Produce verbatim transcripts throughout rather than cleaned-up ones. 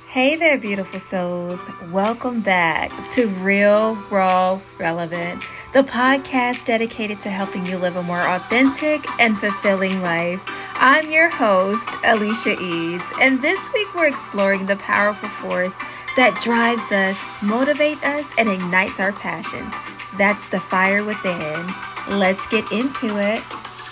Hey there, beautiful souls. Welcome back to Real, Raw, Relevant, the podcast dedicated to helping you live a more authentic and fulfilling life. I'm your host, Alicia Eads, and this week we're exploring the powerful force that drives us, motivates us, and ignites our passions. That's the fire within. Let's get into it.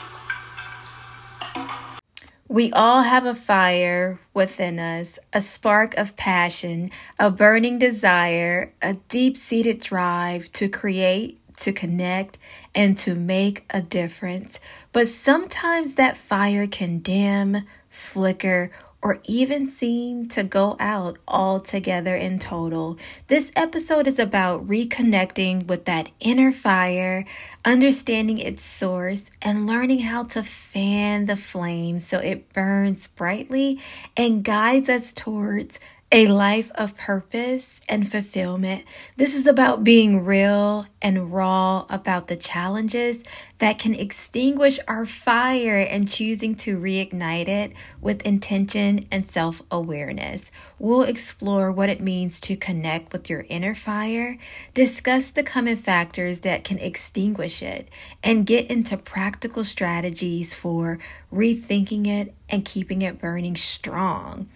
We all have a fire within us, a spark of passion, a burning desire, a deep-seated drive to create, to connect, and to make a difference. But sometimes that fire can dim, flicker, or even seem to go out altogether in total. This episode is about reconnecting with that inner fire, understanding its source, and learning how to fan the flame so it burns brightly and guides us towards a life of purpose and fulfillment. This is about being real and raw about the challenges that can extinguish our fire and choosing to reignite it with intention and self-awareness. We'll explore what it means to connect with your inner fire, discuss the common factors that can extinguish it, and get into practical strategies for rethinking it and keeping it burning strong.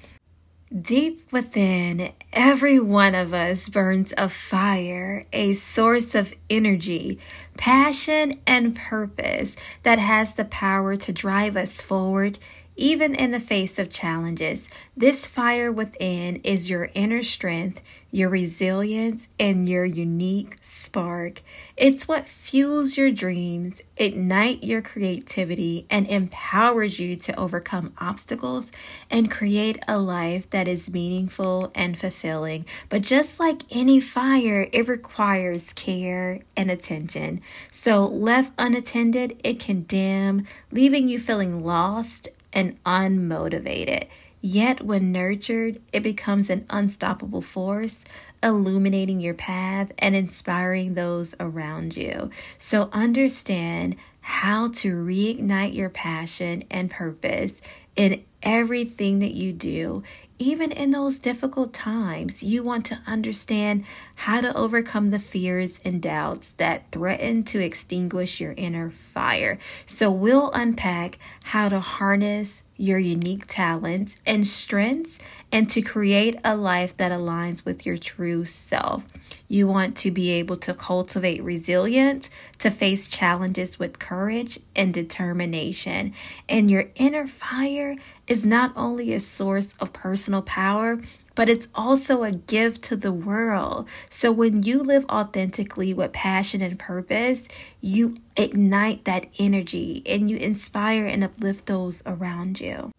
Deep within, every one of us burns a fire, a source of energy, passion, and purpose that has the power to drive us forward, even in the face of challenges. This fire within is your inner strength, your resilience, and your unique spark. It's what fuels your dreams, ignites your creativity, and empowers you to overcome obstacles and create a life that is meaningful and fulfilling. But just like any fire, it requires care and attention. So left unattended, it can dim, leaving you feeling lost and unmotivated. Yet when nurtured, it becomes an unstoppable force, illuminating your path and inspiring those around you. So understand how to reignite your passion and purpose in everything that you do. Even in those difficult times, you want to understand how to overcome the fears and doubts that threaten to extinguish your inner fire. So we'll unpack how to harness your unique talents and strengths and to create a life that aligns with your true self. You want to be able to cultivate resilience, to face challenges with courage and determination. And your inner fire is not only a source of personal power, but it's also a gift to the world. So when you live authentically with passion and purpose, you ignite that energy and you inspire and uplift those around you.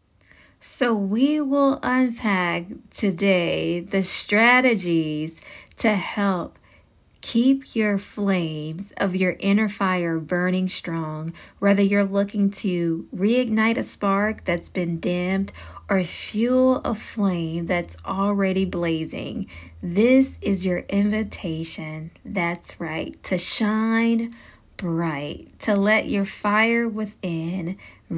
So we will unpack today the strategies to help keep your flames of your inner fire burning strong, whether you're looking to reignite a spark that's been dimmed or fuel a flame that's already blazing. This is your invitation, that's right, to shine bright, to let your fire within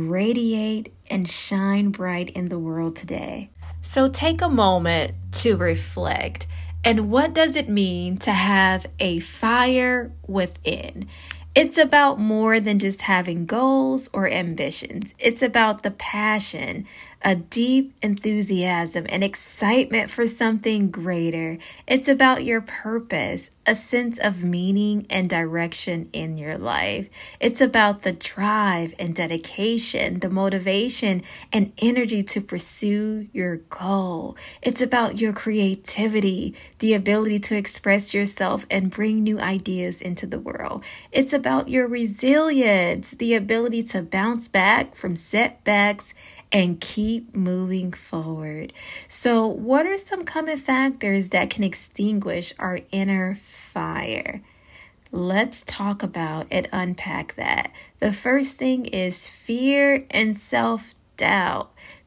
radiate and shine bright in the world today. So take a moment to reflect. And what does it mean to have a fire within? It's about more than just having goals or ambitions. It's about the passion, a deep enthusiasm and excitement for something greater. It's about your purpose, a sense of meaning and direction in your life. It's about the drive and dedication, the motivation and energy to pursue your goal. It's about your creativity, the ability to express yourself and bring new ideas into the world. It's about your resilience, the ability to bounce back from setbacks and keep moving forward. So what are some common factors that can extinguish our inner fire? Let's talk about and unpack that. The first thing is fear and self-doubt.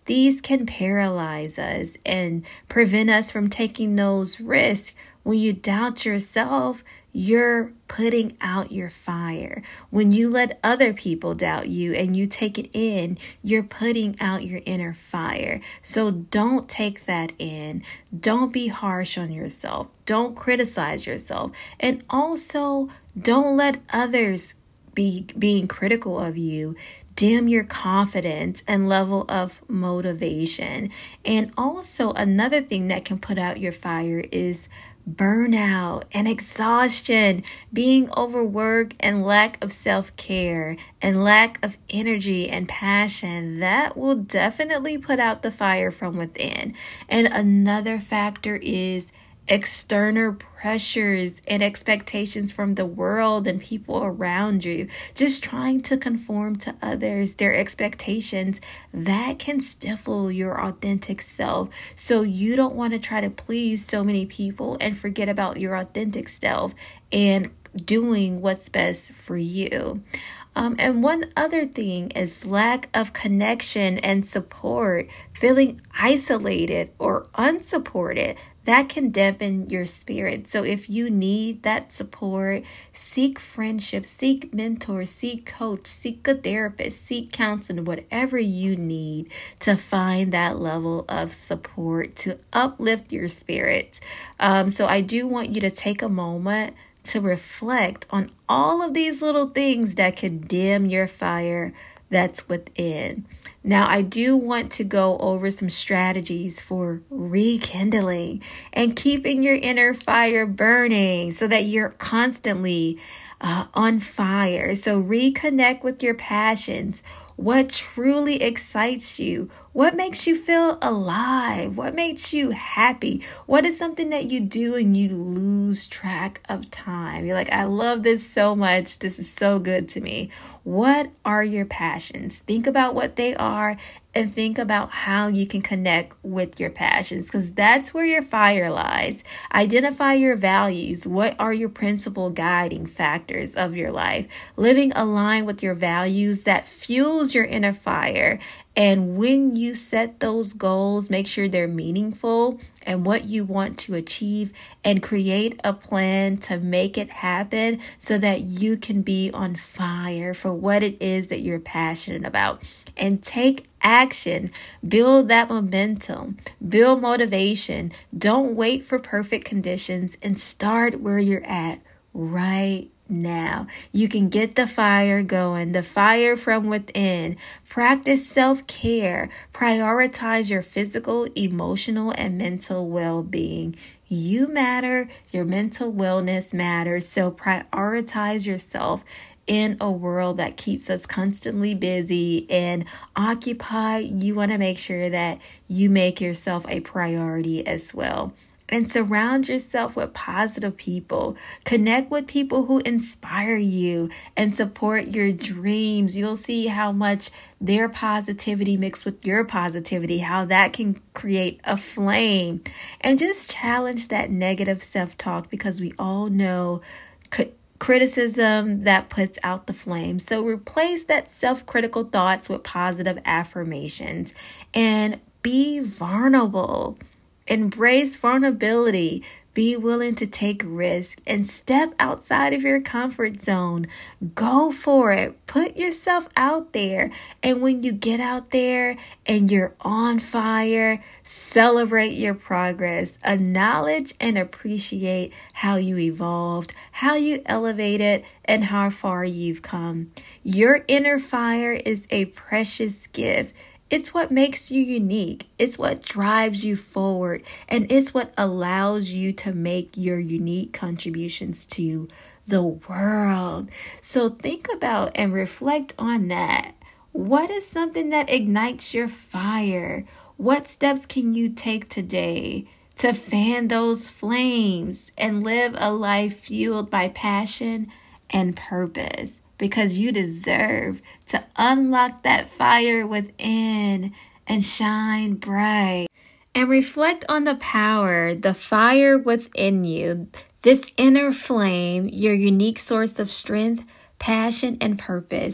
these can paralyze us and prevent us from taking those risks. When you doubt yourself, you're putting out your fire. When you let other people doubt you and you take it in, you're putting out your inner fire. So don't take that in. Don't be harsh on yourself. Don't criticize yourself. And also, don't let others be being critical of you dim your confidence and level of motivation. And also, another thing that can put out your fire is burnout and exhaustion, being overworked and lack of self-care and lack of energy and passion. That will definitely put out the fire from within. And another factor is external pressures and expectations from the world and people around you, just trying to conform to others, their expectations. That can stifle your authentic self. So you don't want to try to please so many people and forget about your authentic self and doing what's best for you. Um, and one other thing is lack of connection and support, feeling isolated or unsupported. That can dampen your spirit. So if you need that support, seek friendship, seek mentors, seek coach, seek a therapist, seek counseling, whatever you need to find that level of support to uplift your spirits. Um, so I do want you to take a moment to reflect on all of these little things that could dim your fire that's within. Now, I do want to go over some strategies for rekindling and keeping your inner fire burning so that you're constantly uh, on fire. So reconnect with your passions. What truly excites you? What makes you feel alive? What makes you happy? What is something that you do and you lose track of time? You're like, I love this so much. This is so good to me. What are your passions? Think about what they are and think about how you can connect with your passions, because that's where your fire lies. Identify your values. What are your principal guiding factors of your life? Living aligned with your values that fuels your inner fire. And when you set those goals, make sure they're meaningful and what you want to achieve, and create a plan to make it happen so that you can be on fire for what it is that you're passionate about. And take action, build that momentum, build motivation. Don't wait for perfect conditions and start where you're at right now. You can get the fire going, the fire from within. Practice self-care. Prioritize your physical, emotional, and mental well-being. You matter. Your mental wellness matters. So prioritize yourself. In a world that keeps us constantly busy and occupied, you want to make sure that you make yourself a priority as well. And surround yourself with positive people. Connect with people who inspire you and support your dreams. You'll see how much their positivity mixed with your positivity, how that can create a flame. And just challenge that negative self-talk, because we all know c- criticism that puts out the flame. So replace that self-critical thoughts with positive affirmations and be vulnerable. Embrace vulnerability. Be willing to take risks and step outside of your comfort zone. Go for it. Put yourself out there. And when you get out there and you're on fire, celebrate your progress. Acknowledge and appreciate how you evolved, how you elevated, and how far you've come. Your inner fire is a precious gift. It's what makes you unique. It's what drives you forward. And it's what allows you to make your unique contributions to the world. So think about and reflect on that. What is something that ignites your fire? What steps can you take today to fan those flames and live a life fueled by passion and purpose? Because you deserve to unlock that fire within and shine bright. And reflect on the power, the fire within you, this inner flame, your unique source of strength, passion, and purpose.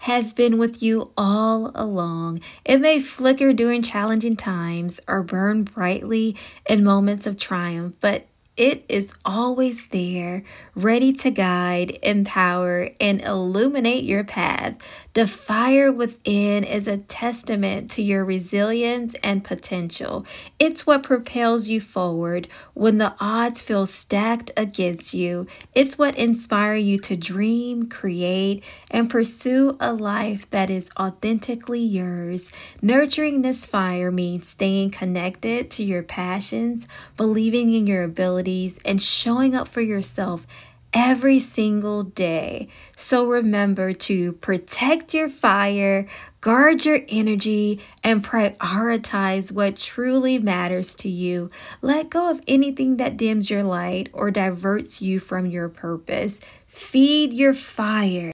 has been with you all along. It may flicker during challenging times or burn brightly in moments of triumph, but it is always there, ready to guide, empower, and illuminate your path. The fire within is a testament to your resilience and potential. It's what propels you forward when the odds feel stacked against you. It's what inspires you to dream, create, and pursue a life that is authentically yours. Nurturing this fire means staying connected to your passions, believing in your abilities, and showing up for yourself every single day. So remember to protect your fire, guard your energy, and prioritize what truly matters to you. Let go of anything that dims your light or diverts you from your purpose. Feed your fire.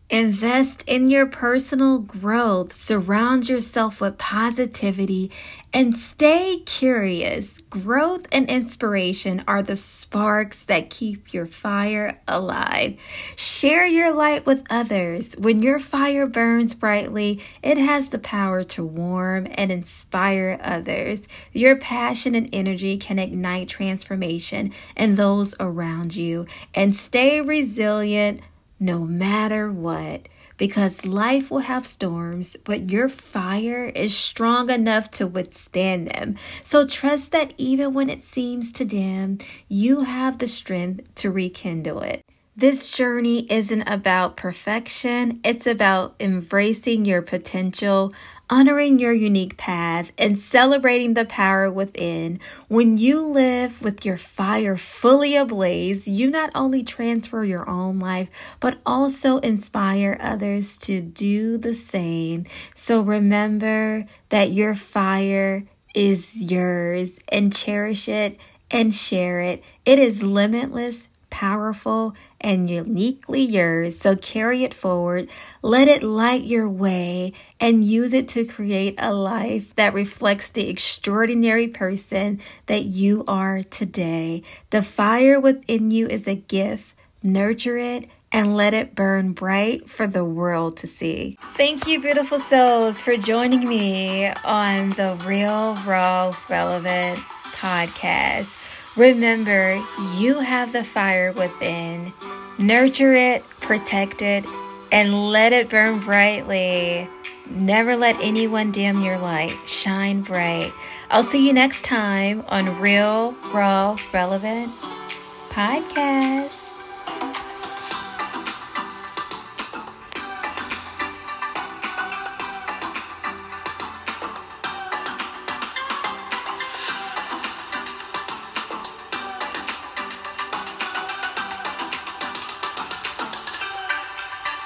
Invest in your personal growth, surround yourself with positivity, and stay curious. Growth and inspiration are the sparks that keep your fire alive. Share your light with others. When your fire burns brightly, it has the power to warm and inspire others. Your passion and energy can ignite transformation in those around you. And stay resilient no matter what, because life will have storms, but your fire is strong enough to withstand them. So trust that even when it seems to dim, you have the strength to rekindle it. This journey isn't about perfection. It's about embracing your potential, honoring your unique path, and celebrating the power within. When you live with your fire fully ablaze, you not only transfer your own life, but also inspire others to do the same. So remember that your fire is yours, and cherish it and share it. It is limitless, powerful, and uniquely yours. So carry it forward, let it light your way, and use it to create a life that reflects the extraordinary person that you are today. The fire within you is a gift. Nurture it and let it burn bright for the world to see. Thank you, beautiful souls, for joining me on the Real, Raw, Relevant podcast. Remember, you have the fire within. Nurture it, protect it, and let it burn brightly. Never let anyone dim your light. Shine bright. I'll see you next time on Real, Raw, Relevant podcast.